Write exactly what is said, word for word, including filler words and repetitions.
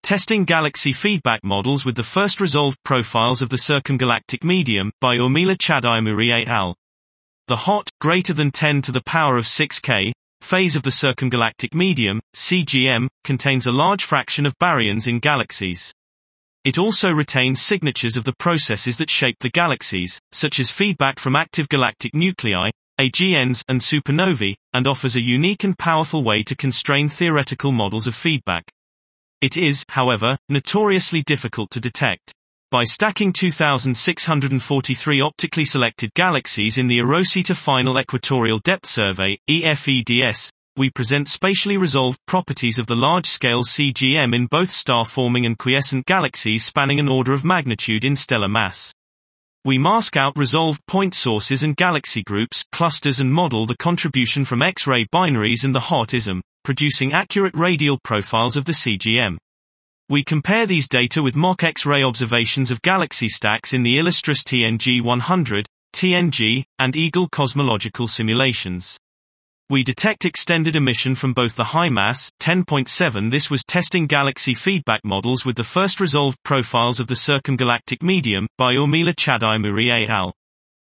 Testing Galaxy Feedback Models with the First Resolved Profiles of the Circumgalactic Medium, by Urmila Chadayamuri et al. The hot, greater than ten to the power of six K, phase of the circumgalactic medium, C G M, contains a large fraction of baryons in galaxies. It also retains signatures of the processes that shape the galaxies, such as feedback from active galactic nuclei, A G Ns, and supernovae, and offers a unique and powerful way to constrain theoretical models of feedback. It is, however, notoriously difficult to detect. By stacking two thousand six hundred forty-three optically selected galaxies in the Erosita Final Equatorial Depth Survey, E F E D S, we present spatially resolved properties of the large-scale C G M in both star-forming and quiescent galaxies spanning an order of magnitude in stellar mass. We mask out resolved point sources and galaxy groups, clusters and model the contribution from X-ray binaries and the hot I S M, producing accurate radial profiles of the C G M. We compare these data with mock X-ray observations of galaxy stacks in the Illustris T N G one hundred, T N G, and Eagle cosmological simulations. We detect extended emission from both the high mass, ten point seven. This was Testing Galaxy Feedback Models with the First Resolved Profiles of the Circumgalactic Medium, by Urmila Chadayamuri et al.